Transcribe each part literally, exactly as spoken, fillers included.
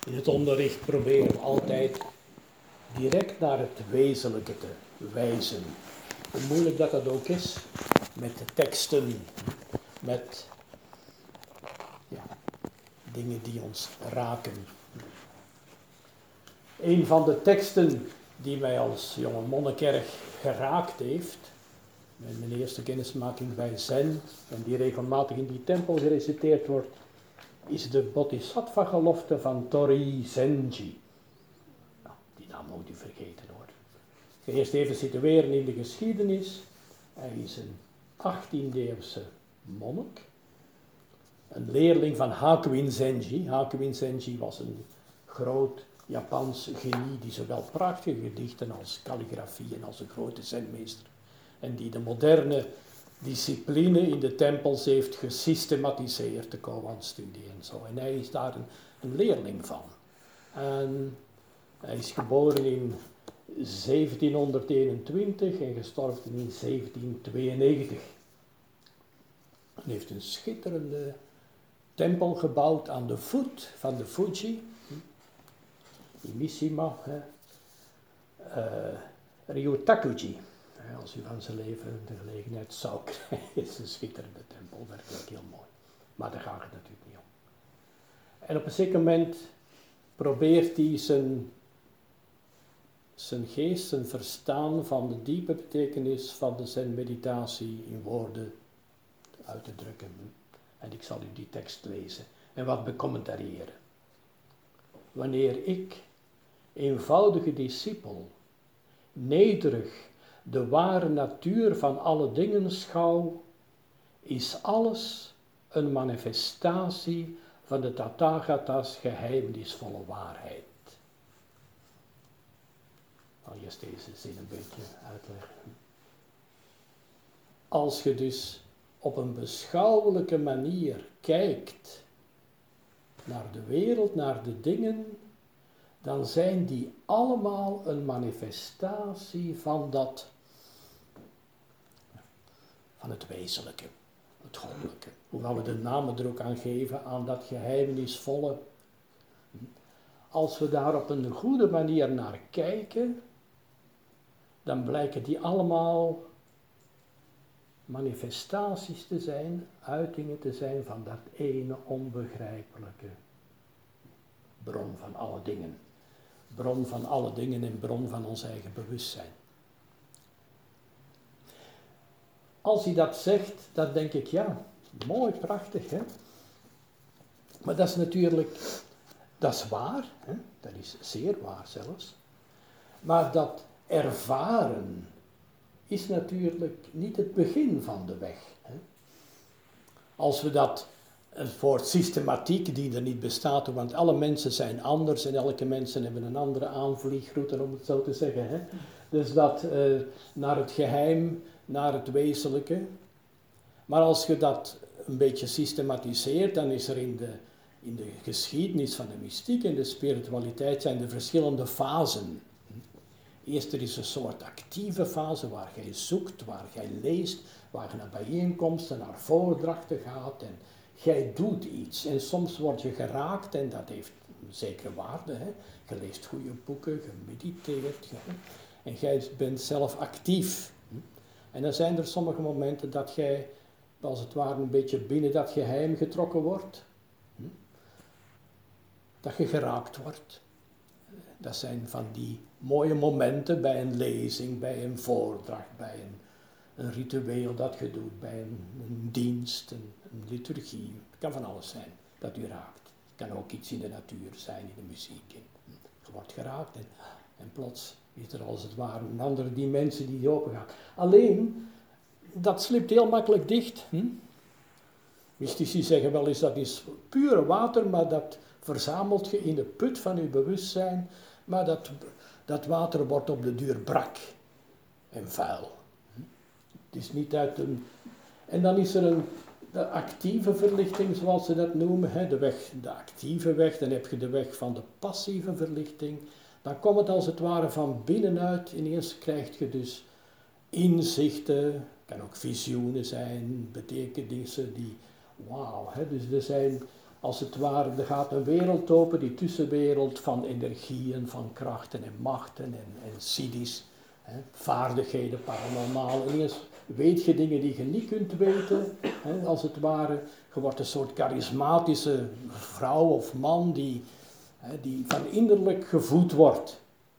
In het onderricht proberen we altijd direct naar het wezenlijke te wijzen. Hoe moeilijk dat dat ook is, met de teksten, met ja, dingen die ons raken. Een van de teksten die mij als jonge monnikerg geraakt heeft, met mijn eerste kennismaking bij Zen, en die regelmatig in die tempel gereciteerd wordt, is de Bodhisattva-gelofte van Tori Zenji. Nou, die naam moet u vergeten hoor. Eerst even situeren in de geschiedenis. Hij is een achttiende-eeuwse monnik, een leerling van Hakuin Zenji. Hakuin Zenji was een groot Japans genie die zowel prachtige gedichten als kalligrafie en als een grote zenmeester. En die de moderne discipline in de tempels heeft gesystematiseerd, de Koan-studie en zo. En hij is daar een, een leerling van. En hij is geboren in zeventienhonderdeenentwintig en gestorven in zeventienhonderdtweeënnegentig. Hij heeft een schitterende tempel gebouwd aan de voet van de Fuji. In Mishima. Hè. Uh, Ryutakuji. Als u van zijn leven de gelegenheid zou krijgen, is een schitterende tempel, werkelijk heel mooi. Maar daar gaat het natuurlijk niet om. En op een zeker moment probeert hij zijn, zijn geest, zijn verstaan van de diepe betekenis van de zen-meditatie in woorden uit te drukken. En ik zal u die tekst lezen en wat becommentariëren. Wanneer ik, eenvoudige discipel, nederig de ware natuur van alle dingen schouw, is alles een manifestatie van de Tathagata's geheimnisvolle waarheid. I'll eerst deze zin een beetje uitleggen. Als je dus op een beschouwelijke manier kijkt naar de wereld, naar de dingen, dan zijn die allemaal een manifestatie van dat, van het wezenlijke, het goddelijke. Hoewel we de namen er ook aan geven, aan dat geheimnisvolle. Als we daar op een goede manier naar kijken, dan blijken die allemaal manifestaties te zijn, uitingen te zijn van dat ene onbegrijpelijke bron van alle dingen. Bron van alle dingen en bron van ons eigen bewustzijn. Als hij dat zegt, dan denk ik, ja, mooi, prachtig, hè. Maar dat is natuurlijk, dat is waar, hè? Dat is zeer waar zelfs. Maar dat ervaren is natuurlijk niet het begin van de weg. Hè? Als we dat, het woord systematiek die er niet bestaat, want alle mensen zijn anders en elke mensen hebben een andere aanvliegroute, om het zo te zeggen. Hè? Dus dat uh, naar het geheim, naar het wezenlijke. Maar als je dat een beetje systematiseert, dan is er in de, in de geschiedenis van de mystiek en de spiritualiteit zijn er verschillende fasen. Eerst er is een soort actieve fase waar jij zoekt, waar jij leest, waar je naar bijeenkomsten, naar voordrachten gaat en jij doet iets. En soms word je geraakt en dat heeft een zekere waarde. Hè? Je leest goede boeken, je mediteert je, en jij bent zelf actief. En dan zijn er sommige momenten dat jij als het ware een beetje binnen dat geheim getrokken wordt. Dat je geraakt wordt. Dat zijn van die mooie momenten bij een lezing, bij een voordracht, bij een, een ritueel dat je doet, bij een, een dienst, een, een liturgie. Het kan van alles zijn dat u raakt. Het kan ook iets in de natuur zijn, in de muziek. Je wordt geraakt en, en plots is er als het ware een andere dimensie die open gaat. Alleen, dat slipt heel makkelijk dicht. Hm? Mystici zeggen wel eens dat is pure water, maar dat verzamelt je in de put van je bewustzijn. Maar dat, dat water wordt op de duur brak en vuil. Het is niet uit een... En dan is er een de actieve verlichting, zoals ze dat noemen. Hè, de, weg, de actieve weg, dan heb je de weg van de passieve verlichting. Dan komt het als het ware van binnenuit. Ineens krijg je dus inzichten, kan ook visioenen zijn, betekenissen die... Wauw, hè, dus er zijn als het ware, er gaat een wereld open, die tussenwereld van energieën, van krachten en machten en, en siddhis, hè, vaardigheden, paranormaal. Ineens weet je dingen die je niet kunt weten, hè, als het ware. Je wordt een soort charismatische vrouw of man die, hè, die van innerlijk gevoed wordt.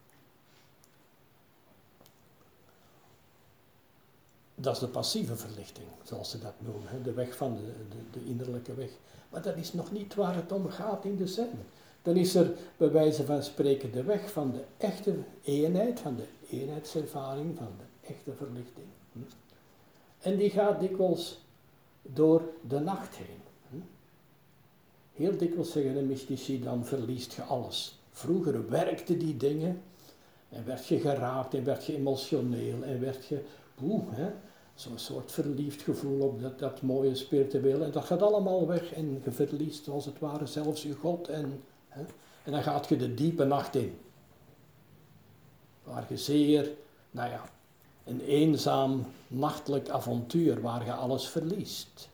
Dat is de passieve verlichting, zoals ze dat noemen, hè, de weg van de, de, de innerlijke weg. Maar dat is nog niet waar het om gaat in de zen. Dan is er bij wijze van spreken de weg van de echte eenheid, van de eenheidservaring, van de echte verlichting. En die gaat dikwijls door de nacht heen. Heel dikwijls zeggen de mystici, dan verliest je alles. Vroeger werkten die dingen en werd je geraakt en werd je emotioneel en werd je, poeh, hè, zo'n soort verliefd gevoel op dat, dat mooie spiritueel. En dat gaat allemaal weg en je verliest als het ware zelfs je God. En, hè, en dan gaat je de diepe nacht in. Waar je zeer, nou ja, een eenzaam nachtelijk avontuur waar je alles verliest.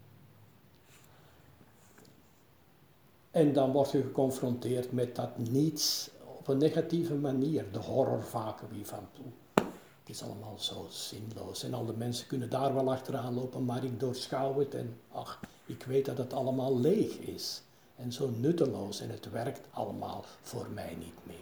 En dan word je geconfronteerd met dat niets op een negatieve manier. De horror vaak wie van toe. Het is allemaal zo zinloos. En al de mensen kunnen daar wel achteraan lopen, maar ik doorschouw het en ach, ik weet dat het allemaal leeg is. En zo nutteloos en het werkt allemaal voor mij niet meer.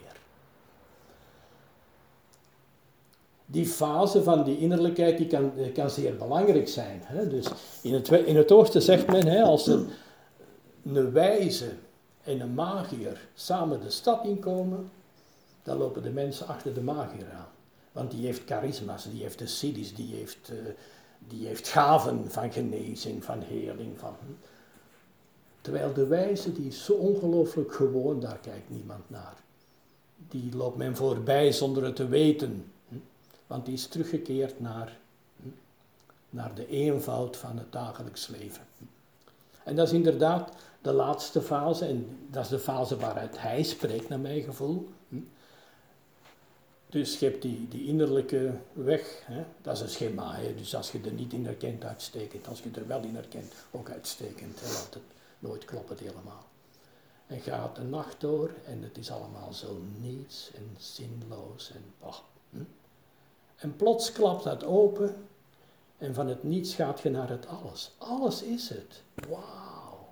Die fase van die innerlijkheid die kan, kan zeer belangrijk zijn. Hè? Dus in het, in het oosten zegt men, hè, als een, een wijze en een magier samen de stad inkomen, dan lopen de mensen achter de magier aan. Want die heeft charisma's, die heeft de siddhis, die heeft, uh, die heeft gaven van genezing, van heling. Van, hm. Terwijl de wijze, die is zo ongelooflijk gewoon, daar kijkt niemand naar. Die loopt men voorbij zonder het te weten. Hm. Want die is teruggekeerd naar, hm, naar de eenvoud van het dagelijks leven. Hm. En dat is inderdaad de laatste fase, en dat is de fase waaruit hij spreekt, naar mijn gevoel. Hm. Dus je hebt die, die innerlijke weg, hè? Dat is een schema, hè? Dus als je er niet in herkent, uitstekend. Als je er wel in herkent, ook uitstekend. Hè? Want het nooit klopt het helemaal. En gaat de nacht door en het is allemaal zo niets en zinloos en oh, hm? En plots klapt dat open en van het niets gaat je naar het alles. Alles is het. Wauw.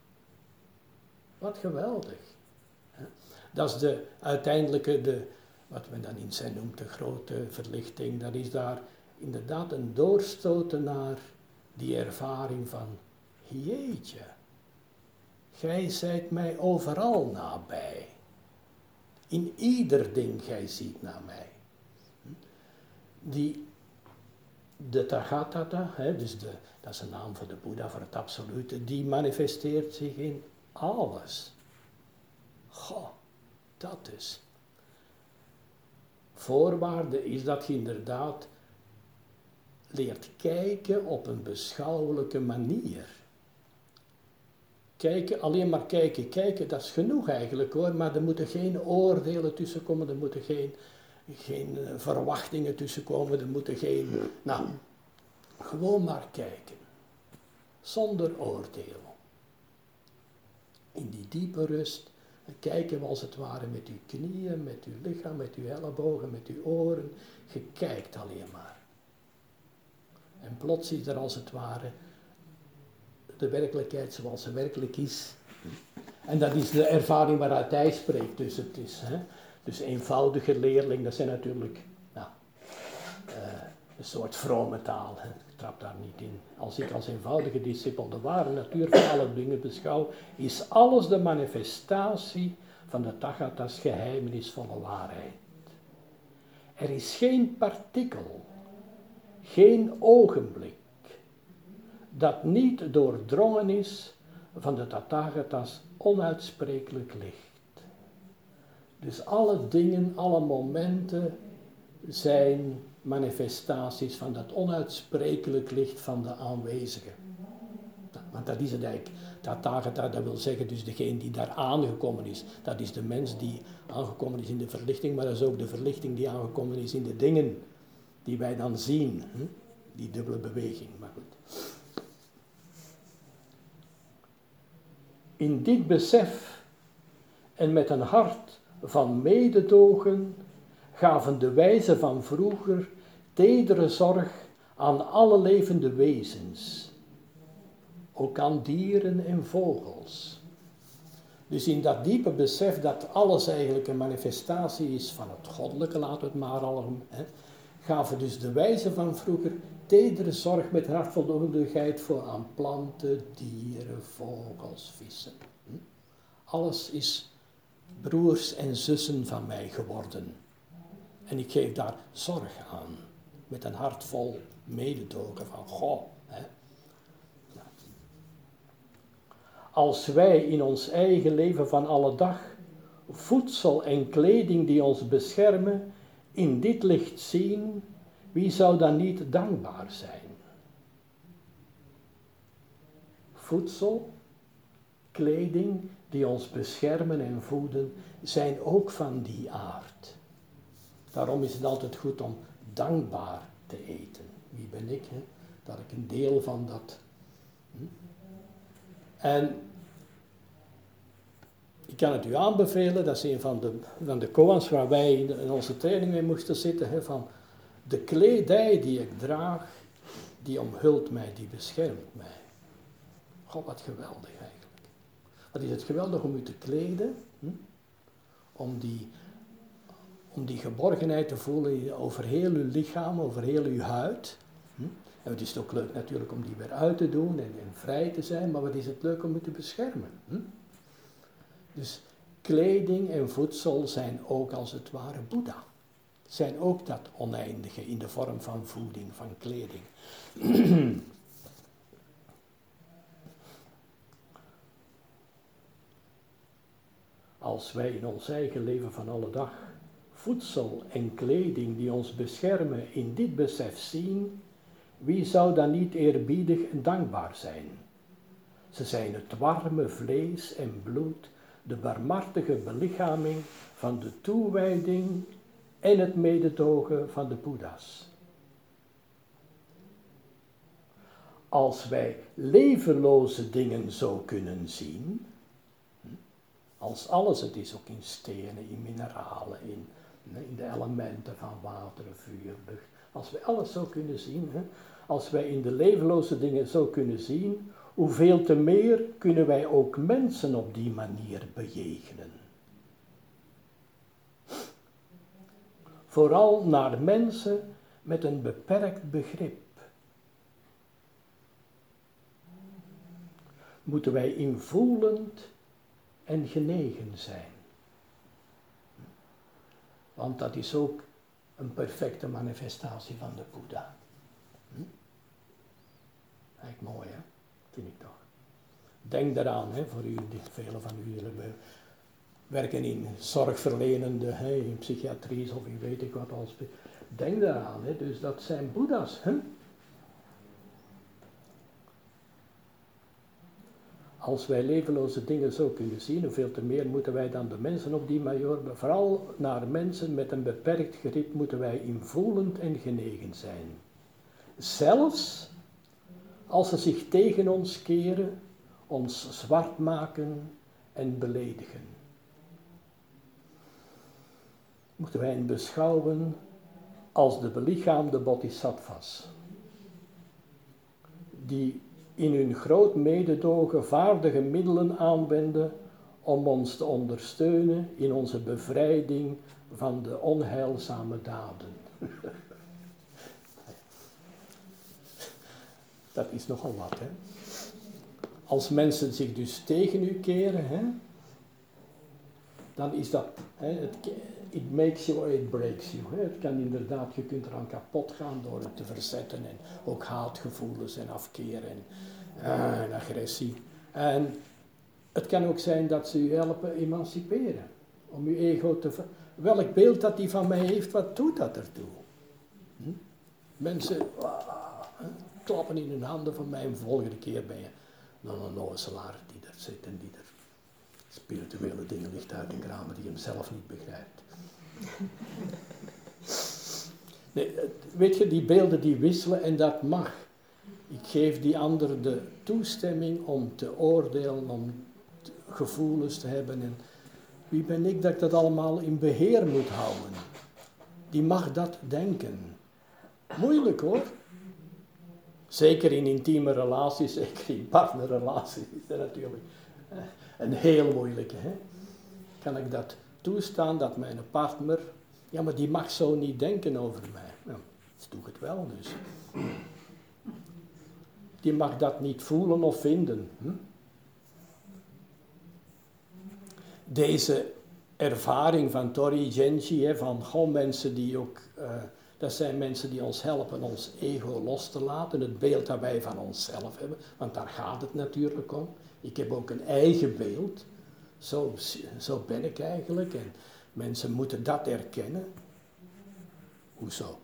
Wat geweldig. Hè? Dat is de uiteindelijke, de, wat men dan in zijn noemt, de grote verlichting. Dat is daar inderdaad een doorstoten naar die ervaring van, jeetje, gij zijt mij overal nabij. In ieder ding gij ziet naar mij. Die, de Tathagata, hè, dus de, dat is een naam voor de Boeddha, voor het absolute, die manifesteert zich in alles. Goh, dat is. Voorwaarde is dat je inderdaad leert kijken op een beschouwelijke manier. Kijken, alleen maar kijken, kijken, dat is genoeg eigenlijk hoor, maar er moeten geen oordelen tussenkomen, er moeten geen, geen uh, verwachtingen tussenkomen, er moeten geen, nou, gewoon maar kijken. Zonder oordeel. In die diepe rust, kijken we als het ware met uw knieën, met uw lichaam, met uw ellebogen, met uw oren, je kijkt alleen maar. En plots is er als het ware de werkelijkheid zoals ze werkelijk is. En dat is de ervaring waaruit hij spreekt. Dus het is, hè, dus eenvoudige leerling, dat zijn natuurlijk nou, uh, een soort vrome taal. Hè. Ik trap daar niet in. Als ik als eenvoudige discipel de ware natuur van alle dingen beschouw, is alles de manifestatie van de Tathagatas geheimenisvolle waarheid. Er is geen partikel, geen ogenblik, dat niet doordrongen is van de Tathagatas onuitsprekelijk licht. Dus alle dingen, alle momenten zijn manifestaties van dat onuitsprekelijk licht van de aanwezige. Want dat is het eigenlijk. Tathagata, dat wil zeggen dus degene die daar aangekomen is. Dat is de mens die aangekomen is in de verlichting, maar dat is ook de verlichting die aangekomen is in de dingen die wij dan zien. Hm? Die dubbele beweging, maar goed. In dit besef en met een hart van mededogen gaven de wijzen van vroeger tedere zorg aan alle levende wezens, ook aan dieren en vogels. Dus in dat diepe besef dat alles eigenlijk een manifestatie is van het goddelijke, laten we het maar al, hè, gaven dus de wijzen van vroeger tedere zorg met hartvoldoendigheid voor aan planten, dieren, vogels, vissen. Hm? Alles is broers en zussen van mij geworden. En ik geef daar zorg aan, met een hart vol mededogen van goh. Hè. Ja. Als wij in ons eigen leven van alle dag voedsel en kleding die ons beschermen, in dit licht zien, wie zou dan niet dankbaar zijn? Voedsel, kleding die ons beschermen en voeden, zijn ook van die aard. Daarom is het altijd goed om dankbaar te eten. Wie ben ik, hè? Dat ik een deel van dat... Hm? En ik kan het u aanbevelen, dat is een van de, van de koans waar wij in onze training mee moesten zitten, hè, van de kledij die ik draag, die omhult mij, die beschermt mij. God, wat geweldig eigenlijk. Wat is het geweldig om u te kleden, hm? om, die, om die geborgenheid te voelen over heel uw lichaam, over heel uw huid. Hm? En het is ook leuk natuurlijk om die weer uit te doen en, en vrij te zijn, maar wat is het leuk om u te beschermen. Hm? Dus kleding en voedsel zijn ook als het ware Boeddha. Zijn ook dat oneindige in de vorm van voeding, van kleding. Als wij in ons eigen leven van alle dag voedsel en kleding die ons beschermen in dit besef zien, wie zou dan niet eerbiedig en dankbaar zijn? Ze zijn het warme vlees en bloed, de barmhartige belichaming van de toewijding en het mededogen van de Boeddha's. Als wij levenloze dingen zo kunnen zien, als alles het is, ook in stenen, in mineralen, in, in de elementen van water, vuur, lucht, als wij alles zo kunnen zien, als wij in de levenloze dingen zo kunnen zien, hoeveel te meer kunnen wij ook mensen op die manier bejegenen. Vooral naar mensen met een beperkt begrip. Moeten wij invoelend en genegen zijn. Want dat is ook een perfecte manifestatie van de Boeddha. Hm? Eigenlijk mooi, hè? Vind ik toch. Denk daaraan, hè, voor u, velen van u zullen werken in zorgverlenende, hè, in psychiatrie of in weet ik wat als. Denk daaraan, hè, dus dat zijn Boeddha's. Hè? Als wij levenloze dingen zo kunnen zien, hoeveel te meer moeten wij dan de mensen op die major, vooral naar mensen met een beperkt grip moeten wij invoelend en genegen zijn. Zelfs als ze zich tegen ons keren, ons zwart maken en beledigen. Moeten wij hen beschouwen als de belichaamde bodhisattvas, die in hun groot mededogen vaardige middelen aanwenden om ons te ondersteunen in onze bevrijding van de onheilzame daden. Dat is nogal wat, hè. Als mensen zich dus tegen u keren, hè, dan is dat, hè, het, it makes you or it breaks you. Hè. Het kan inderdaad, je kunt eraan kapot gaan door het te verzetten en ook haatgevoelens en afkeer en, uh, en agressie. En het kan ook zijn dat ze u helpen emanciperen, om uw ego te ver... Welk beeld dat die van mij heeft, wat doet dat ertoe? Hm? Mensen uh, klappen in hun handen van mij en de volgende keer ben je dan een onnozelaar die er zit en die er spirituele dingen ligt uit de kramen die hem zelf niet begrijpt. Nee, weet je, die beelden die wisselen en dat mag. Ik geef die ander de toestemming om te oordelen, om te, gevoelens te hebben. En wie ben ik dat ik dat allemaal in beheer moet houden? Die mag dat denken. Moeilijk hoor. Zeker in intieme relaties, zeker in partnerrelaties is dat natuurlijk een heel moeilijke. Hè? Kan ik dat toestaan dat mijn partner, ja maar die mag zo niet denken over mij. Nou, dat doe ik het wel dus. Die mag dat niet voelen of vinden. Hm? Deze ervaring van Tori Genji, hè, van gewoon mensen die ook, uh, dat zijn mensen die ons helpen ons ego los te laten, het beeld dat wij van onszelf hebben, want daar gaat het natuurlijk om. Ik heb ook een eigen beeld, zo, zo ben ik eigenlijk en mensen moeten dat erkennen. Hoezo?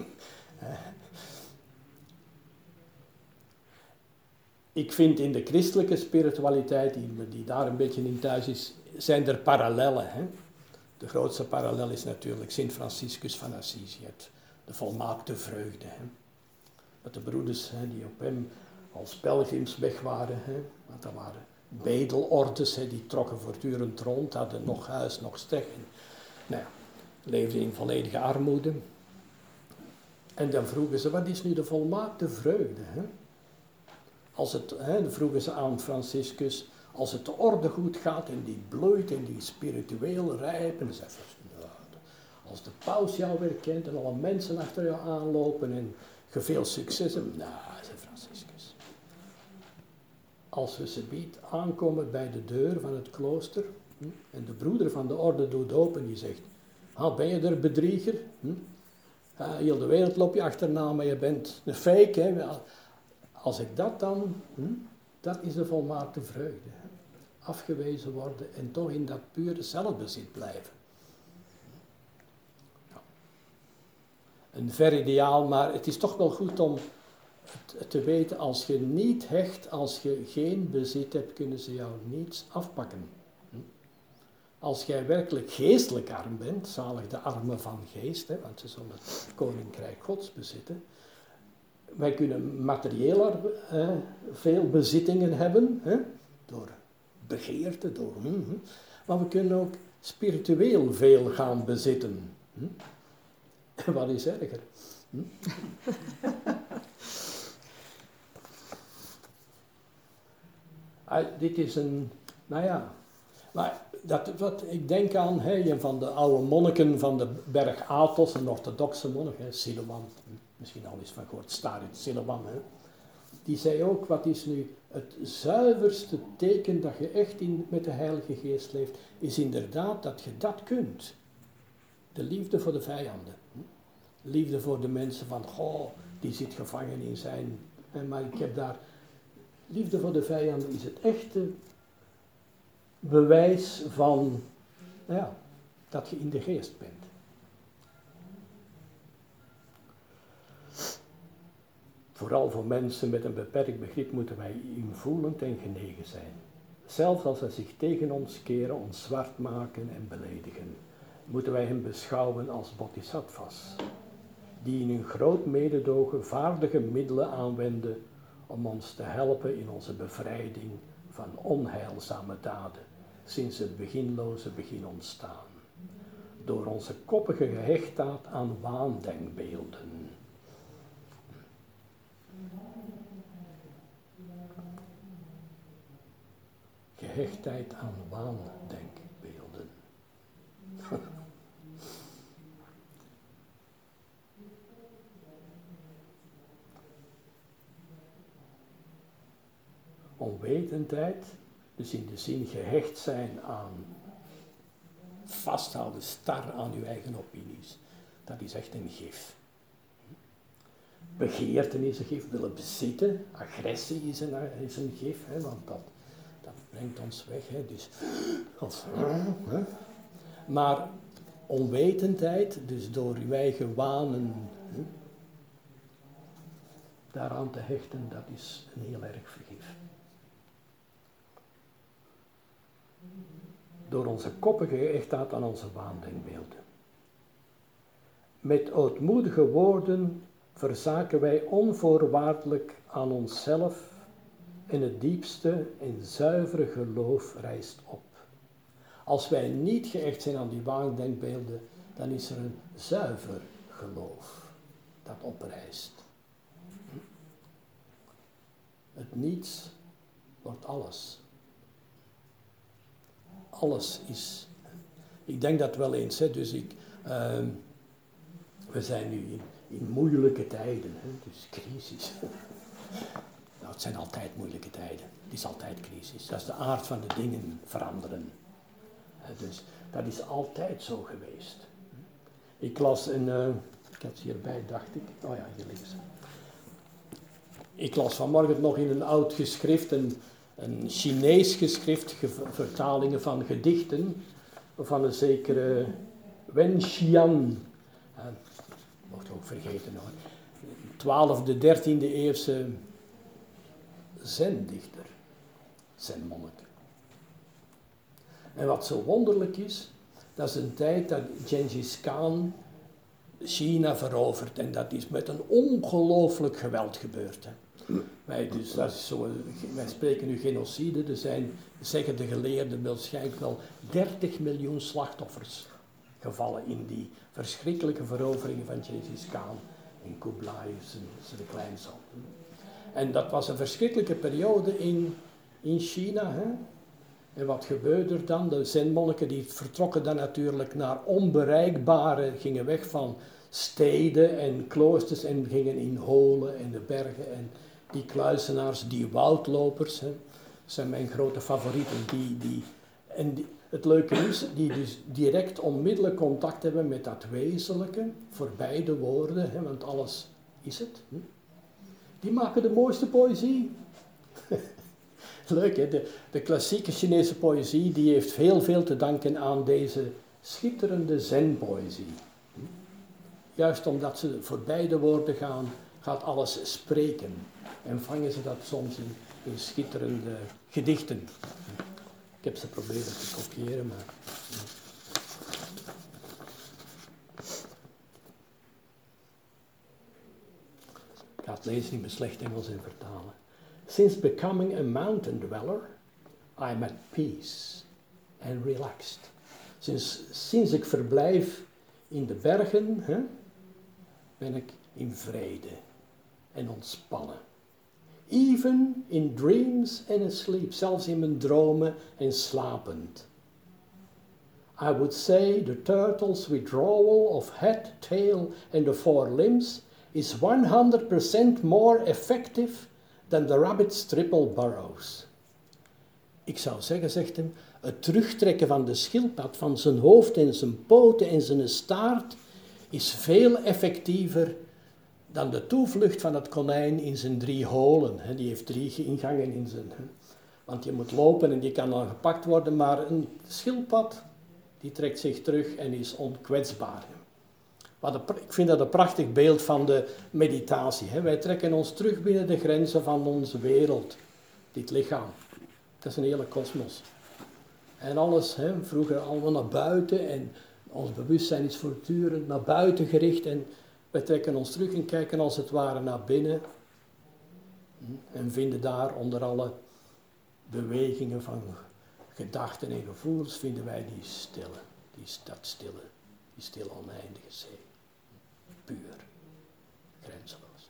Ik vind in de christelijke spiritualiteit, die, die daar een beetje in thuis is, zijn er parallellen. Hè? De grootste parallel is natuurlijk Sint Franciscus van Assisi, het, de volmaakte vreugde. Hè? Dat de broeders hè, die op hem als pelgrims weg waren, hè? Want dat waren bedelordes, hè, die trokken voortdurend rond, hadden nog huis, nog stek. En, nou ja, leefden in volledige armoede. En dan vroegen ze, wat is nu de volmaakte vreugde? Hè? Als het, hè, dan vroegen ze aan Franciscus, als het de orde goed gaat en die bloeit en die spiritueel rijpt, en dan zei hij, als de paus jou weer kent en alle mensen achter jou aanlopen en je veel succes hebt, nou, zei Franciscus. Als we subiet aankomen bij de deur van het klooster, hm, en de broeder van de orde doet open, die zegt, ah, ben je er bedrieger? Hm? Ah, heel de wereld loop je achterna, maar je bent een fake, hè? Als ik dat dan, hm, dat is de volmaakte vreugde. Afgewezen worden en toch in dat pure zelfbezit blijven. Ja. Een ver ideaal, maar het is toch wel goed om het te weten, als je niet hecht, als je geen bezit hebt, kunnen ze jou niets afpakken. Hm? Als jij werkelijk geestelijk arm bent, zalig de armen van geest, hè, want ze zullen het koninkrijk Gods bezitten. Wij kunnen materieel uh, veel bezittingen hebben, hè, door begeerte, door, hm, hm. Maar we kunnen ook spiritueel veel gaan bezitten. Hm. Wat is erger? Hm? ah, dit is een, nou ja, maar dat, wat ik denk aan, hè, een van de oude monniken van de berg Athos, een orthodoxe monnik, hè, Silouan, misschien al eens van gehoord, Starit Silouan, hè. Die zei ook, wat is nu het zuiverste teken dat je echt in, met de Heilige Geest leeft, is inderdaad dat je dat kunt. De liefde voor de vijanden. Liefde voor de mensen van, goh, die zit gevangen in zijn, maar ik heb daar, liefde voor de vijanden is het echte bewijs van, ja, dat je in de geest bent. Vooral voor mensen met een beperkt begrip moeten wij invoelend en genegen zijn. Zelfs als zij zich tegen ons keren, ons zwart maken en beledigen, moeten wij hen beschouwen als bodhisattvas, die in hun groot mededogen vaardige middelen aanwenden om ons te helpen in onze bevrijding van onheilzame daden, sinds het beginloze begin ontstaan, door onze koppige gehechtheid aan waandenkbeelden. Gehechtheid aan waandenkbeelden. Onwetendheid, dus in de zin gehecht zijn aan, vasthouden, star aan uw eigen opinies, dat is echt een gif. Begeerte is een gif, willen bezitten, agressie is een, is een gif, hè, want dat, dat brengt ons weg. Hè, dus, als, hè. Maar onwetendheid, dus door uw eigen wanen, hè, daaraan te hechten, dat is een heel erg vergif. Door onze koppige gehechtheid aan onze waandenkbeelden. Met ootmoedige woorden verzaken wij onvoorwaardelijk aan onszelf en het diepste en zuivere geloof rijst op. Als wij niet geëcht zijn aan die waandenkbeelden, dan is er een zuiver geloof dat oprijst. Het niets wordt alles. Alles is. Ik denk dat wel eens, hè, dus ik, uh, we zijn nu in, in moeilijke tijden, hè, dus crisis. Nou, het zijn altijd moeilijke tijden. Het is altijd crisis. Dat is de aard van de dingen veranderen. Dus dat is altijd zo geweest. Ik las een, uh, ik had het hierbij, dacht ik. Oh ja, hier links. Ik las vanmorgen nog in een oud geschrift, een, een Chinees geschrift, ge- vertalingen van gedichten, van een zekere Wen Xian. Uh, mocht ook vergeten hoor. twaalfde, dertiende eeuwse zendichter, zenmonnik. En wat zo wonderlijk is, dat is een tijd dat Gengis Khan China verovert. En dat is met een ongelooflijk geweld gebeurd. Hè. Wij, dus, dat is zo, wij spreken nu genocide. Er zijn, zeggen de geleerden, waarschijnlijk wel dertig miljoen slachtoffers gevallen in die verschrikkelijke veroveringen van Gengis Khan en Kublai, zijn, zijn kleinzoon. En dat was een verschrikkelijke periode in, in China. Hè. En wat gebeurde er dan? De zenmonniken die vertrokken dan natuurlijk naar onbereikbare, gingen weg van steden en kloosters en gingen in holen en de bergen. En die kluizenaars, die woudlopers, hè, zijn mijn grote favorieten. Die, die, en die, het leuke is, die dus direct onmiddellijk contact hebben met dat wezenlijke, voorbij de woorden, hè, want alles is het. Hè. Die maken de mooiste poëzie. Leuk hè, de, de klassieke Chinese poëzie die heeft heel veel te danken aan deze schitterende zenpoëzie. Juist omdat ze voorbij de woorden gaan, gaat alles spreken. En vangen ze dat soms in, in schitterende gedichten. Ik heb ze proberen te kopiëren, maar... Ik ga het lezen in mijn slecht Engels en vertalen. Since becoming a mountain dweller, I'm at peace and relaxed. Sinds, sinds ik verblijf in de bergen, hè, ben ik in vrede en ontspannen. Even in dreams and asleep, zelfs in mijn dromen en slapend. I would say the turtle's withdrawal of head, tail and the four limbs is one hundred percent more effective than the rabbit's triple burrows. Ik zou zeggen, zegt hem, het terugtrekken van de schildpad van zijn hoofd en zijn poten en zijn staart is veel effectiever dan de toevlucht van het konijn in zijn drie holen. Die heeft drie ingangen in zijn... Want je moet lopen en die kan dan gepakt worden, maar een schildpad die trekt zich terug en is onkwetsbaar. Ik vind dat een prachtig beeld van de meditatie. Wij trekken ons terug binnen de grenzen van onze wereld, dit lichaam. Dat is een hele kosmos. En alles, hè, vroeger allemaal naar buiten en ons bewustzijn is voortdurend naar buiten gericht en wij trekken ons terug en kijken als het ware naar binnen en vinden daar onder alle bewegingen van gedachten en gevoelens, vinden wij die stille, die dat stille, die stille oneindige zee. Puur, grenzeloos.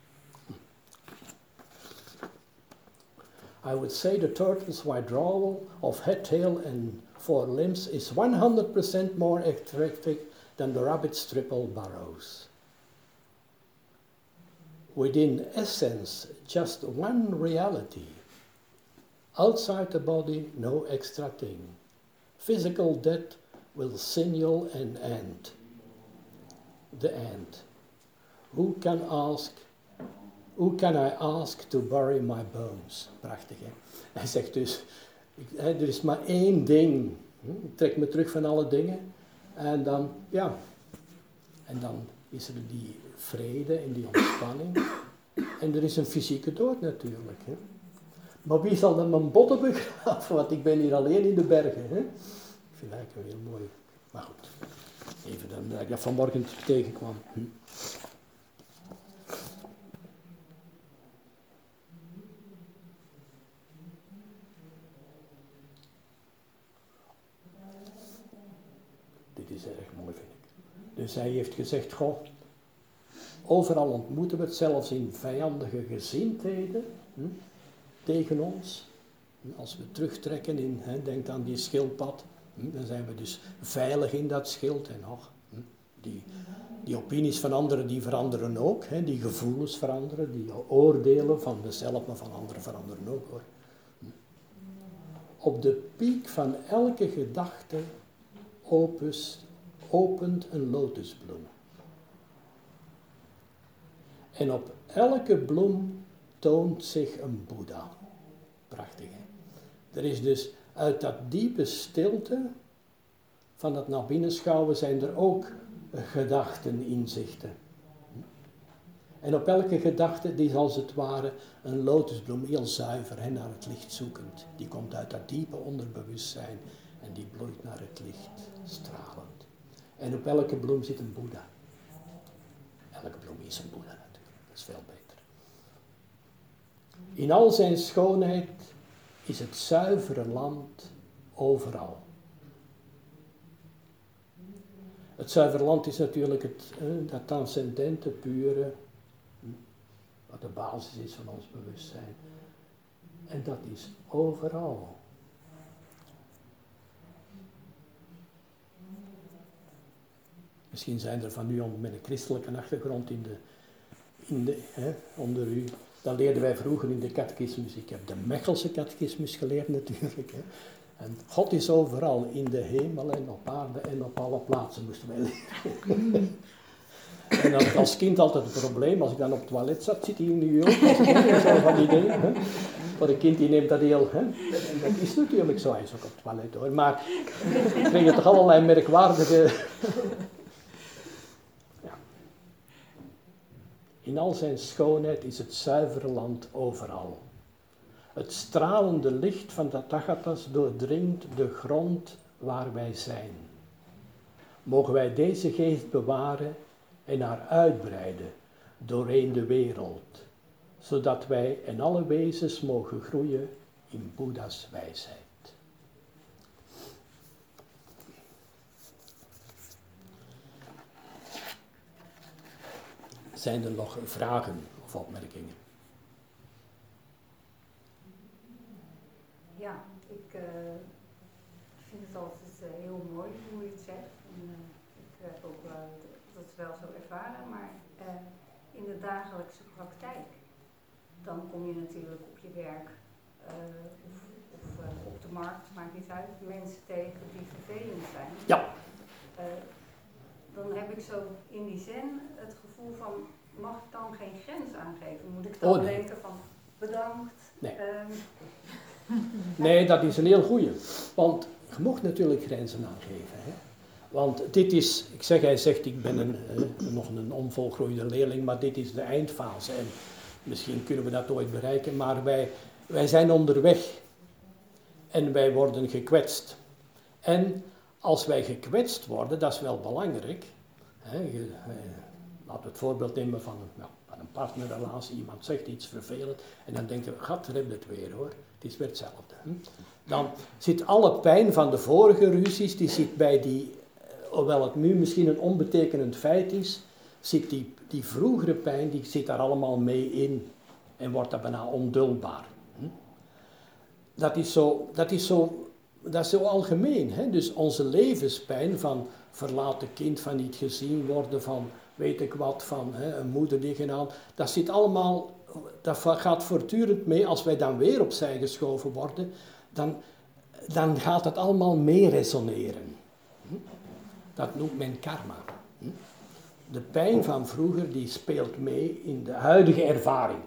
I would say the turtle's withdrawal of head, tail and four limbs is one hundred percent more effective than the rabbit's triple burrows. Within essence, just one reality. Outside the body, no extra thing. Physical death will signal an end. The end. Who can ask, who can I ask to bury my bones? Prachtig, hè? Hij zegt dus, ik, hè, er is maar één ding. Ik trek me terug van alle dingen. En dan, ja, en dan is er die vrede en die ontspanning. En er is een fysieke dood natuurlijk. Hè? Maar wie zal dan mijn botten begraven? Want ik ben hier alleen in de bergen. Hè? Ik vind dat eigenlijk heel mooi. Maar goed, even dan, dat ik dat vanmorgen tegenkwam. Hm. dit is erg mooi, vind ik. Dus hij heeft gezegd, goh, overal ontmoeten we het, zelfs in vijandige gezindheden hm, tegen ons. Als we terugtrekken, in, hè, denk aan die schildpad, hm, dan zijn we dus veilig in dat schild. En och, hm, die, die opinies van anderen, die veranderen ook. Hè, die gevoelens veranderen, die oordelen van mezelf, maar van anderen veranderen ook, hoor. Hm. Op de piek van elke gedachte opus, opent een lotusbloem. En op elke bloem toont zich een Boeddha. Prachtig, hè? Er is dus uit dat diepe stilte van dat naar binnen schouwen zijn er ook gedachten, inzichten. En op elke gedachte, die is als het ware een lotusbloem, heel zuiver, hè, naar het licht zoekend. Die komt uit dat diepe onderbewustzijn en die bloeit naar het licht, stralend. En op elke bloem zit een Boeddha. Elke bloem is een Boeddha natuurlijk, dat is veel beter. In al zijn schoonheid is het zuivere land overal. Het zuivere land is natuurlijk het, eh, dat transcendente, pure, wat de basis is van ons bewustzijn. En dat is overal. Misschien zijn er van u met een christelijke achtergrond in de, in de, hè, onder u. Dat leerden wij vroeger in de catechismus. Ik heb de Mechelse catechismus geleerd natuurlijk. Hè. En God is overal, in de hemel en op aarde en op alle plaatsen, moesten wij leren. En dan als kind altijd het probleem, als ik dan op het toilet zat, zit hij nu ook. Als ik zo van die dingen. Hè. Voor een kind die neemt dat heel, hè. En dat is natuurlijk zo, hij is ook op het toilet hoor. Maar ik kreeg toch allerlei merkwaardige... In al zijn schoonheid is het zuivere land overal. Het stralende licht van de Tathagatas doordringt de grond waar wij zijn. Mogen wij deze geest bewaren en haar uitbreiden doorheen de wereld, zodat wij en alle wezens mogen groeien in Boeddha's wijsheid. Zijn er nog vragen of opmerkingen? Ja, ik uh, vind het altijd uh, heel mooi hoe je het zegt. En, uh, ik heb ook uh, dat wel zo ervaren, maar uh, in de dagelijkse praktijk, dan kom je natuurlijk op je werk uh, of, of uh, op de markt, maakt niet uit, mensen tegen die vervelend zijn. Ja. Uh, dan heb ik zo in die zin het gevoel van, mag ik dan geen grens aangeven? Moet ik dan oh, nee. denken van, bedankt? Nee. Um, nee, dat is een heel goeie. Want je mocht natuurlijk grenzen aangeven. Hè? Want dit is, ik zeg, hij zegt, ik ben een, eh, nog een onvolgroeide leerling, maar dit is de eindfase. En misschien kunnen we dat ooit bereiken, maar wij, wij zijn onderweg. En wij worden gekwetst. En als wij gekwetst worden, dat is wel belangrijk. Hè, je, eh, laten we het voorbeeld nemen van een, nou, van een partnerrelatie. Iemand zegt iets vervelend en dan denken we, gat, daar hebben we het weer hoor. Het is weer hetzelfde. Hm? Dan zit alle pijn van de vorige ruzies, die zit bij die, hoewel het nu misschien een onbetekenend feit is, zit die, die vroegere pijn, die zit daar allemaal mee in. En wordt dat bijna onduldbaar. Hm? Dat is zo, dat is zo... Dat is zo algemeen, hè? Dus onze levenspijn van verlaten kind, van niet gezien worden, van weet ik wat, van hè, een moeder die genaamd, dat zit allemaal, dat gaat voortdurend mee. Als wij dan weer opzij geschoven worden, dan, dan gaat het allemaal mee resoneren. Dat noemt men karma. De pijn van vroeger, die speelt mee in de huidige ervaring.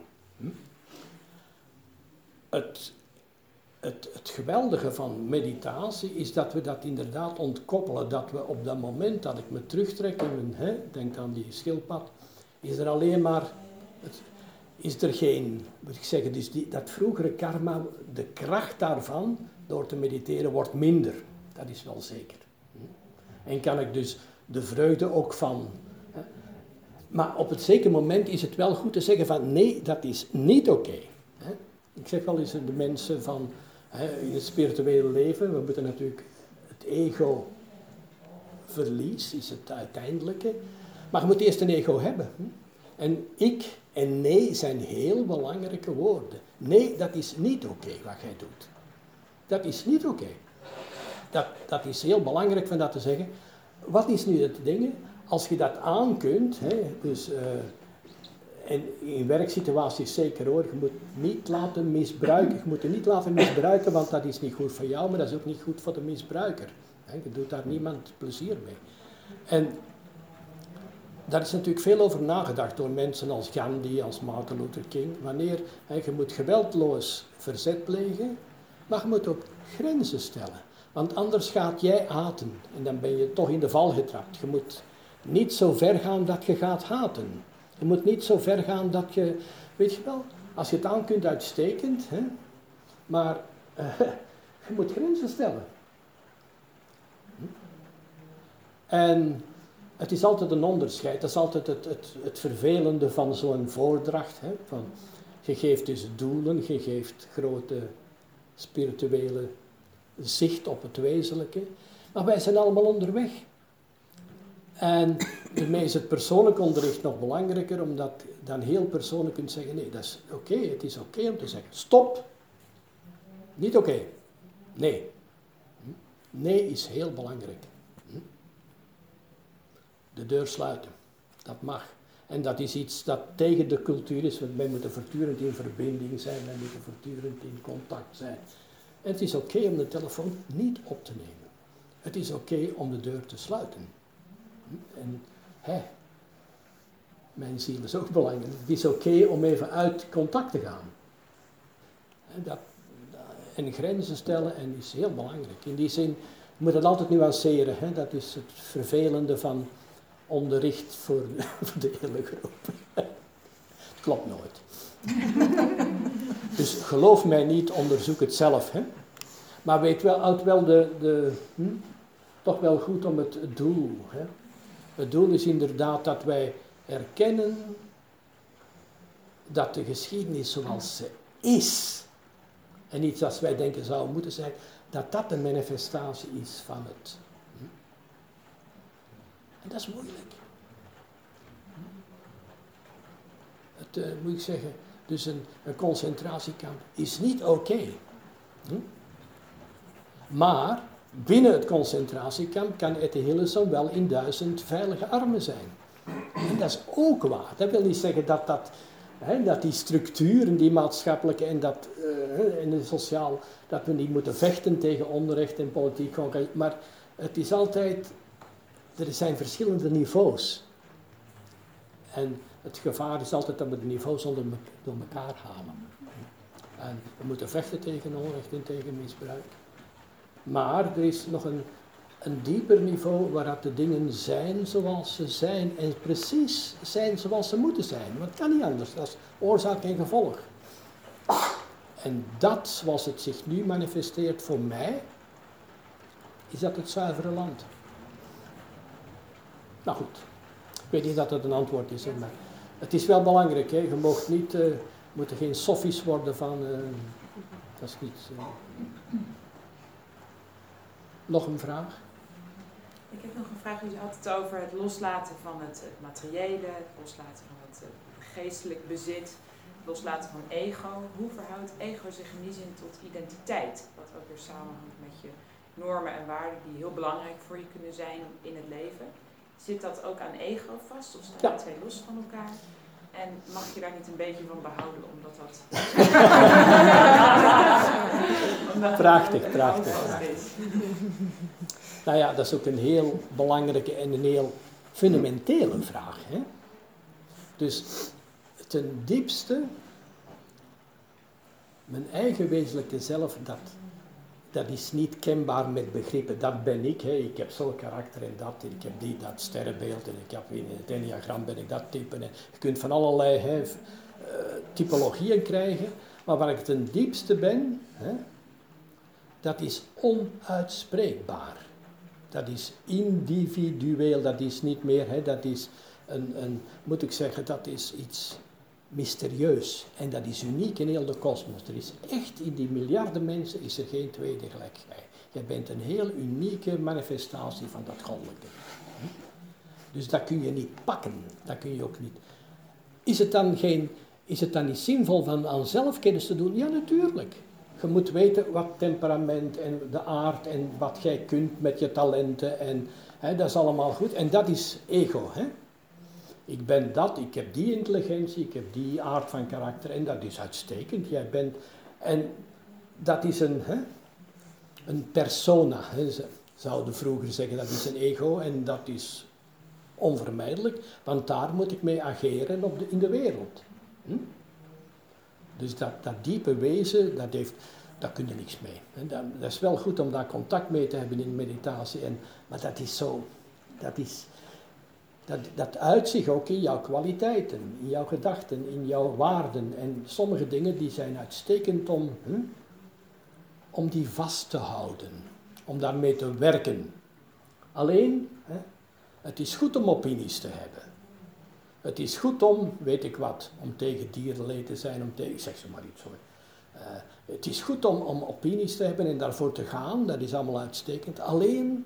Het Het, het geweldige van meditatie is dat we dat inderdaad ontkoppelen. Dat we op dat moment dat ik me terugtrek in mijn, hè, denk aan die schildpad, is er alleen maar, het, is er geen, moet ik zeggen, dus die, dat vroegere karma, de kracht daarvan, door te mediteren, wordt minder. Dat is wel zeker. En kan ik dus de vreugde ook van, hè, maar op het zekere moment is het wel goed te zeggen van, nee, dat is niet oké. Okay, ik zeg wel eens de mensen van, hè, in het spirituele leven, we moeten natuurlijk het ego verlies is het uiteindelijke. Maar je moet eerst een ego hebben. Hm? En ik en nee zijn heel belangrijke woorden. Nee, dat is niet oké okay, wat jij doet. Dat is niet oké. Okay. Dat, dat is heel belangrijk van dat te zeggen. Wat is nu het ding? Als je dat aankunt, hè, dus, uh, en in werksituaties zeker hoor, je moet niet laten misbruiken. Je moet het niet laten misbruiken, want dat is niet goed voor jou, maar dat is ook niet goed voor de misbruiker. Hè, je doet daar niemand plezier mee. En daar is natuurlijk veel over nagedacht door mensen als Gandhi, als Martin Luther King. Wanneer, hè, je moet geweldloos verzet plegen, maar je moet ook grenzen stellen. Want anders gaat jij haten en dan ben je toch in de val getrapt. Je moet niet zo ver gaan dat je gaat haten. Je moet niet zo ver gaan dat je, weet je wel, als je het aan kunt uitstekend, hè, maar uh, je moet grenzen stellen. En het is altijd een onderscheid, dat is altijd het, het, het vervelende van zo'n voordracht. Hè, van, je geeft dus doelen, je geeft grote spirituele zicht op het wezenlijke, maar wij zijn allemaal onderweg. En daarmee is het persoonlijk onderricht nog belangrijker, omdat je dan heel persoonlijk kunt zeggen, nee, dat is oké, okay, het is oké okay om te zeggen, stop, niet oké, okay. Nee. Nee is heel belangrijk. De deur sluiten, dat mag. En dat is iets dat tegen de cultuur is, want wij moeten voortdurend in verbinding zijn, wij moeten voortdurend in contact zijn. En het is oké okay om de telefoon niet op te nemen. Het is oké okay om de deur te sluiten. En hè, mijn ziel is ook belangrijk. Het is oké okay om even uit contact te gaan. Dat, en grenzen stellen en is heel belangrijk. In die zin, je moet het altijd nuanceren. Hè? Dat is het vervelende van onderricht voor, voor de hele groep. Het klopt nooit. Dus geloof mij niet, onderzoek het zelf. Hè? Maar weet wel, houd wel de, de hm, toch wel goed om het doel. Hè? Het doel is inderdaad dat wij erkennen dat de geschiedenis zoals ze is, en niet zoals wij denken zou moeten zijn, dat dat een manifestatie is van het. Hm? En dat is moeilijk. Hm? Het, uh, moet ik zeggen, dus een, een concentratiekamp is niet oké. Okay. Hm? Maar binnen het concentratiekamp kan Ette Hillesum wel in duizend veilige armen zijn. En dat is ook waar. Dat wil niet zeggen dat, dat, hè, dat die structuren, die maatschappelijke en, dat, uh, en de sociaal, dat we niet moeten vechten tegen onrecht en politiek. Maar het is altijd, er zijn verschillende niveaus. En het gevaar is altijd dat we de niveaus onder me, door elkaar halen. En we moeten vechten tegen onrecht en tegen misbruik. Maar er is nog een, een dieper niveau waar de dingen zijn zoals ze zijn en precies zijn zoals ze moeten zijn. Want het kan niet anders, dat is oorzaak en gevolg. En dat, zoals het zich nu manifesteert voor mij, is dat het zuivere land. Nou goed, ik weet niet dat het een antwoord is, maar het is wel belangrijk. Hè? Je mag niet, uh, moet geen soffies worden van, uh, dat is niet... Uh, Nog een vraag? Ik heb nog een vraag. U had het over het loslaten van het, het materiële, het loslaten van het, het geestelijk bezit, het loslaten van ego. Hoe verhoudt ego zich in die zin tot identiteit? Wat ook weer samenhangt met je normen en waarden die heel belangrijk voor je kunnen zijn in het leven. Zit dat ook aan ego vast of staan die ja. twee los van elkaar? En mag je daar niet een beetje van behouden, omdat dat... omdat prachtig, dat prachtig. prachtig. Nou ja, dat is ook een heel belangrijke en een heel fundamentele vraag. Hè? Dus ten diepste, mijn eigen wezenlijke zelf, dat, dat is niet kenbaar met begrippen. Dat ben ik, hè. Ik heb zo'n karakter en dat, en ik heb die, dat sterrenbeeld en ik heb in het enneagram ben ik dat type. En je kunt van allerlei hè, uh, typologieën krijgen, maar waar ik ten diepste ben, hè, dat is onuitspreekbaar. Dat is individueel, dat is niet meer, hè, dat is een, een, moet ik zeggen, dat is iets mysterieus. En dat is uniek in heel de kosmos. Er is echt, in die miljarden mensen is er geen tweede gelijk jij. Jij bent een heel unieke manifestatie van dat goddelijke. Dus dat kun je niet pakken, dat kun je ook niet. Is het dan, geen, is het dan niet zinvol van aan zelfkennis te doen? Ja, natuurlijk. Je moet weten wat temperament en de aard en wat jij kunt met je talenten. En, hè, dat is allemaal goed. En dat is ego. Hè? Ik ben dat, ik heb die intelligentie, ik heb die aard van karakter en dat is uitstekend. Jij bent, en dat is een, hè, een persona. Hè. Ze zouden vroeger zeggen dat is een ego en dat is onvermijdelijk, want daar moet ik mee ageren op de, in de wereld. Hm? Dus dat, dat diepe wezen, dat heeft, daar kun je niks mee. En dat, dat is wel goed om daar contact mee te hebben in meditatie, en, maar dat is zo, dat, is, dat, dat uit zich ook in jouw kwaliteiten, in jouw gedachten, in jouw waarden. En sommige dingen die zijn uitstekend om, hm, om die vast te houden, om daarmee te werken. Alleen, hè, het is goed om opinies te hebben. Het is goed om, weet ik wat, om tegen dierenleed te zijn, om tegen, ik zeg ze maar iets hoor. Uh, het is goed om, om opinies te hebben en daarvoor te gaan, dat is allemaal uitstekend. Alleen,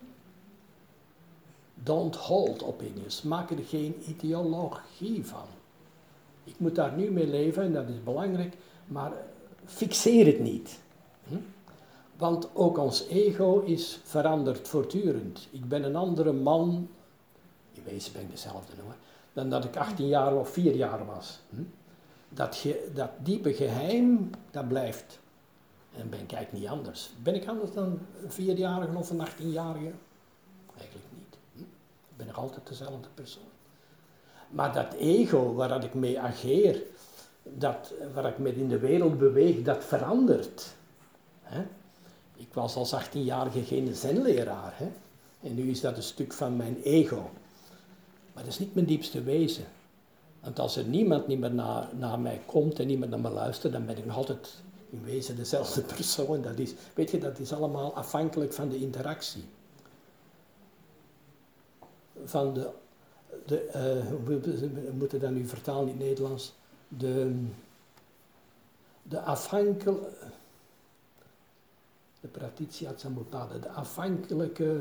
don't hold opinions, maak er geen ideologie van. Ik moet daar nu mee leven en dat is belangrijk, maar fixeer het niet. Hm? Want ook ons ego is veranderd voortdurend. Ik ben een andere man, in wezen ben ik dezelfde hoor, dan dat ik achttien jaar of vier jaar was. Hm? Dat, ge, dat diepe geheim, dat blijft. En ben ik eigenlijk niet anders. Ben ik anders dan een vierjarige of een achttienjarige? Eigenlijk niet. Hm? Ik ben nog altijd dezelfde persoon. Maar dat ego waar ik mee ageer, dat, waar ik mee in de wereld beweeg, dat verandert. Hè? Ik was als achttienjarige geen zenleraar. Hè? En nu is dat een stuk van mijn ego. Maar dat is niet mijn diepste wezen. Want als er niemand niet meer naar, naar mij komt en niemand naar me luistert, dan ben ik nog altijd in wezen dezelfde persoon. Dat is, weet je, dat is allemaal afhankelijk van de interactie. Van de, de uh, we moeten dat nu vertalen in het Nederlands, de, de afhankelijke, de pratitia samutpada, de afhankelijke,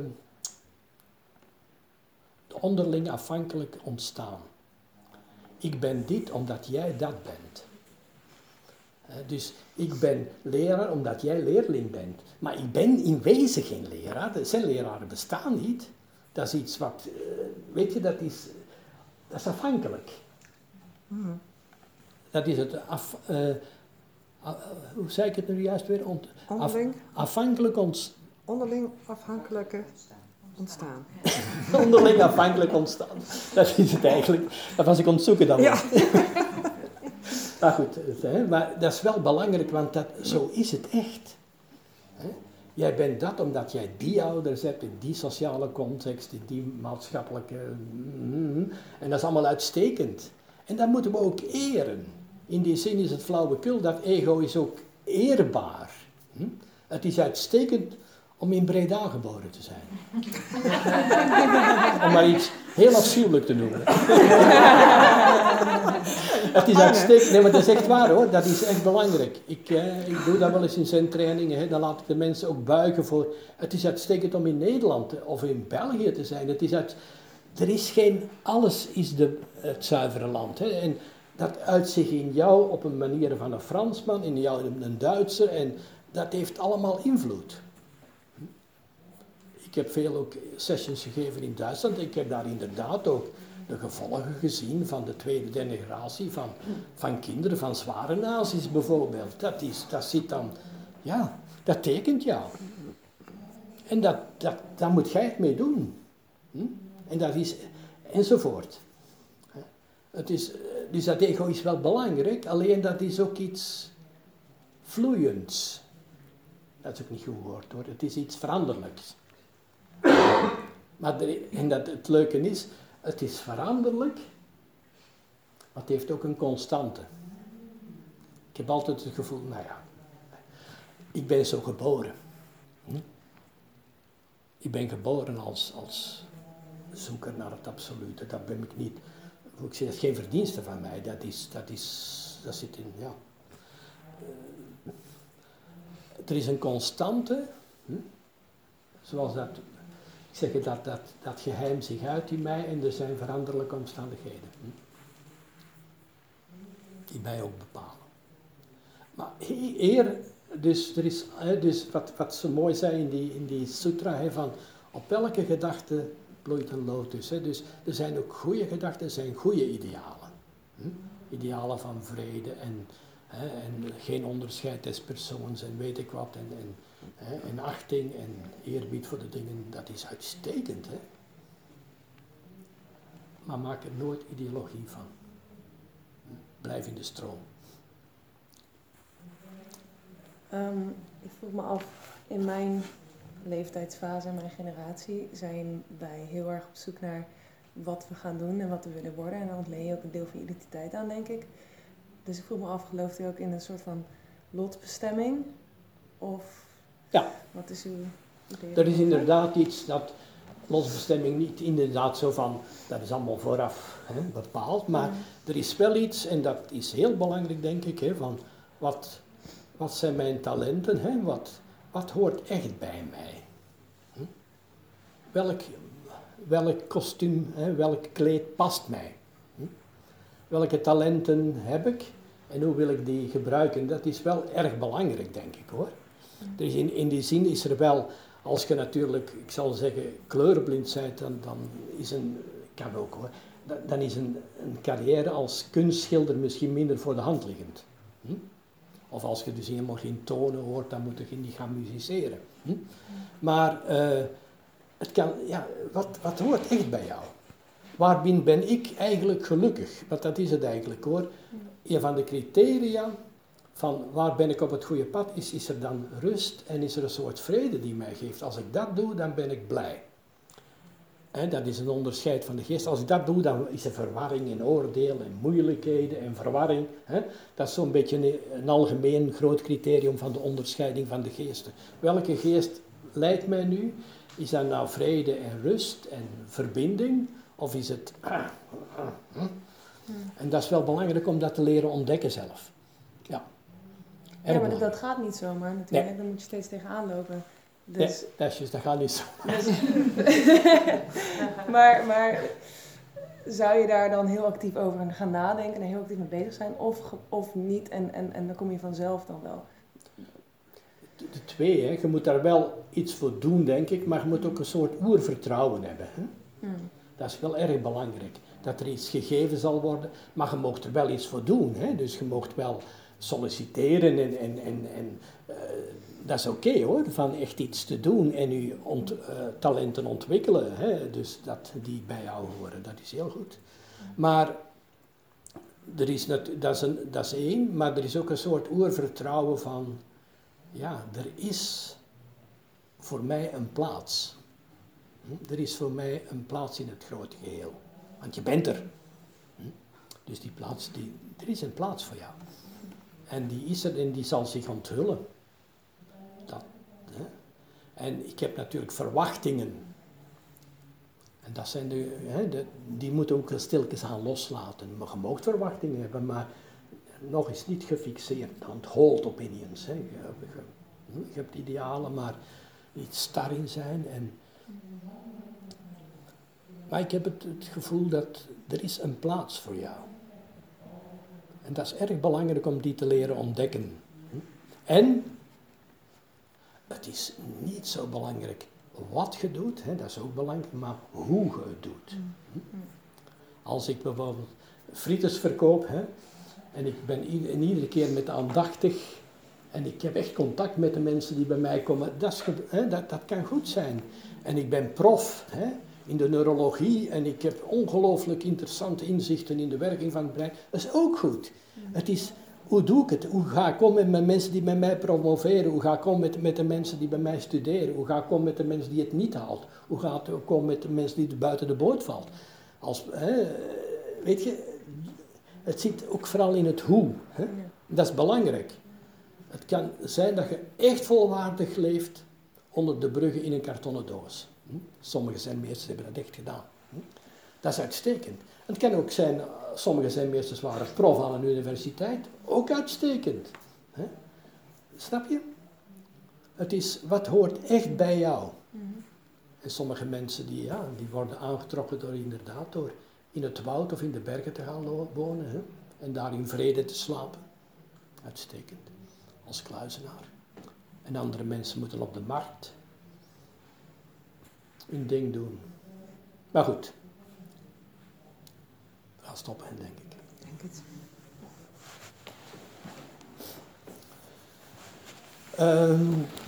de onderling afhankelijk ontstaan. Ik ben dit omdat jij dat bent. Uh, dus ik ben leraar omdat jij leerling bent. Maar ik ben in wezen geen leraar. Zijn leraren bestaan niet. Dat is iets wat, uh, weet je, dat is, dat is afhankelijk. Mm. Dat is het af, uh, uh, hoe zei ik het nu juist weer? Ont, onderling? Af, afhankelijk ontstaan. Onderling afhankelijke ontstaan. Onderling afhankelijk ontstaan. Dat is het eigenlijk. Dat was ik aan het zoeken dan. Ja. Maar goed, hè, maar dat is wel belangrijk, want dat, zo is het echt. Hè? Jij bent dat omdat jij die ouders hebt, in die sociale context, in die maatschappelijke... Mm, en dat is allemaal uitstekend. En dat moeten we ook eren. In die zin is het flauwekul, dat ego is ook eerbaar. Hm? Het is uitstekend om in Breda geboren te zijn. Om maar iets heel afschuwelijk te noemen. Het is uitstekend, nee, maar dat is echt waar hoor, dat is echt belangrijk. Ik, eh, ik doe dat wel eens in zijn trainingen, hè. Dan laat ik de mensen ook buigen voor... Het is uitstekend om in Nederland of in België te zijn. Het is uit, er is geen... Alles is de, het zuivere land. Hè. En dat uit zich in jou op een manier van een Fransman, in jou een Duitser. En dat heeft allemaal invloed. Ik heb veel ook sessions gegeven in Duitsland. Ik heb daar inderdaad ook de gevolgen gezien van de tweede, derde generatie van, van kinderen, van zware nazi's bijvoorbeeld. Dat, is, dat zit dan, ja, dat tekent jou. En dat, dat, daar moet jij het mee doen. Hm? En dat is, enzovoort. Het is, dus dat ego is wel belangrijk, alleen dat is ook iets vloeiends. Dat is ook niet goed woord hoor, het is iets veranderlijks. Maar er, en dat het leuke is, het is veranderlijk, maar het heeft ook een constante. Ik heb altijd het gevoel, nou ja, ik ben zo geboren. Hm? Ik ben geboren als, als zoeker naar het absolute, dat ben ik niet. Ik zeg, dat is geen verdienste van mij, dat is, dat is, dat zit in, ja. Uh, er is een constante, hm? Zoals dat, ik zeg het, dat, dat, dat geheim zich uit in mij en er zijn veranderlijke omstandigheden. Hm? Die mij ook bepalen. Maar eer, dus, er is, dus wat, wat zo mooi zei in die, in die sutra, hè, van op welke gedachte bloeit een lotus. Hè? Dus er zijn ook goede gedachten, er zijn goede idealen. Hm? Idealen van vrede en, hè, en geen onderscheid des persoons en weet ik wat. En, en, hè, en achting en eerbied voor de dingen, dat is uitstekend. Hè? Maar maak er nooit ideologie van. Hm? Blijf in de stroom. Um, ik vroeg me af, in mijn leeftijdsfase, in mijn generatie, zijn wij heel erg op zoek naar wat we gaan doen en wat we willen worden. En dan ontleen je ook een deel van je identiteit aan, denk ik. Dus ik vroeg me af, gelooft u ook in een soort van lotbestemming? Of ja. Wat is uw idee? Er is inderdaad iets dat lotbestemming niet inderdaad zo van, dat is allemaal vooraf hè, bepaald. Maar mm. er is wel iets, en dat is heel belangrijk denk ik, hè, van wat... Wat zijn mijn talenten? Hè? Wat, wat hoort echt bij mij? Hm? Welk, welk kostuum, hè? Welk kleed past mij? Hm? Welke talenten heb ik en hoe wil ik die gebruiken? Dat is wel erg belangrijk, denk ik hoor. Dus in, in die zin is er wel, als je natuurlijk, ik zal zeggen, kleurenblind bent, dan, dan is een, kan ook hoor, dan, dan is een, een carrière als kunstschilder misschien minder voor de hand liggend. Hm? Of als je dus helemaal geen tonen hoort, dan moet je niet gaan musiceren. Hm? Maar uh, het kan, ja, wat, wat hoort echt bij jou? Waarin ben ik eigenlijk gelukkig? Want dat is het eigenlijk hoor. Een van de criteria van waar ben ik op het goede pad is, is er dan rust en is er een soort vrede die mij geeft. Als ik dat doe, dan ben ik blij. En dat is een onderscheid van de geest. Als ik dat doe, dan is er verwarring en oordeel en moeilijkheden en verwarring. Hè? Dat is zo'n beetje een, een algemeen groot criterium van de onderscheiding van de geesten. Welke geest leidt mij nu? Is dat nou vrede en rust en verbinding? Of is het... Ah, ah, ah. En dat is wel belangrijk om dat te leren ontdekken zelf. Ja, ja maar dat gaat niet zomaar natuurlijk. Nee. Dan moet je steeds tegenaan lopen. Dus, nee, dat, is, dat gaat niet zo. Dus, maar, maar zou je daar dan heel actief over gaan nadenken en heel actief mee bezig zijn? Of, of niet en, en, en dan kom je vanzelf dan wel? De, de twee, hè. Je moet daar wel iets voor doen, denk ik. Maar je moet ook een soort oervertrouwen hebben. Hè? Hmm. Dat is wel erg belangrijk. Dat er iets gegeven zal worden. Maar je mag er wel iets voor doen. Hè? Dus je mag wel solliciteren en... en, en, en uh, dat is oké okay, hoor, van echt iets te doen en je ont, uh, talenten ontwikkelen, hè? Dus dat die bij jou horen, dat is heel goed. Maar er is net, dat, is een, dat is één, maar er is ook een soort oervertrouwen van, ja, er is voor mij een plaats. Hm? Er is voor mij een plaats in het grote geheel, want je bent er. Hm? Dus die plaats, die, er is een plaats voor jou. En die is er en die zal zich onthullen. Dat, hè. En ik heb natuurlijk verwachtingen. En dat zijn de, hè, de, die moeten ook stilletjes gaan loslaten. Maar je mag verwachtingen hebben, maar nog eens niet gefixeerd. On hold opinions. Hè. Je, je, je hebt idealen, maar niet star in zijn. En, maar ik heb het, het gevoel dat er is een plaats voor jou. En dat is erg belangrijk om die te leren ontdekken. En het is niet zo belangrijk wat je doet, hè, dat is ook belangrijk, maar hoe je het doet. Als ik bijvoorbeeld frieters verkoop, hè, en ik ben ieder, en iedere keer met aandachtig, en ik heb echt contact met de mensen die bij mij komen, dat, is, hè, dat, dat kan goed zijn. En ik ben prof hè, in de neurologie, en ik heb ongelooflijk interessante inzichten in de werking van het brein, dat is ook goed. Het is... Hoe doe ik het? Hoe ga ik om met de mensen die bij mij promoveren? Hoe ga ik om met, met de mensen die bij mij studeren? Hoe ga ik om met de mensen die het niet haalt? Hoe ga ik om met de mensen die buiten de boot valt? Als, hè, weet je, het zit ook vooral in het hoe. Hè? Dat is belangrijk. Het kan zijn dat je echt volwaardig leeft onder de bruggen in een kartonnen doos. Sommigen zijn meesters hebben dat echt gedaan. Dat is uitstekend. Het kan ook zijn, sommigen zijn meesters waren prof aan een universiteit, ook uitstekend. Hè? Snap je? Het is, wat hoort echt bij jou? Mm-hmm. En sommige mensen die, ja, die worden aangetrokken door inderdaad door in het woud of in de bergen te gaan lo- wonen. Hè? En daar in vrede te slapen. Uitstekend. Als kluizenaar. En andere mensen moeten op de markt hun ding doen. Maar goed. We gaan stoppen, denk ik. Denk het. Ehm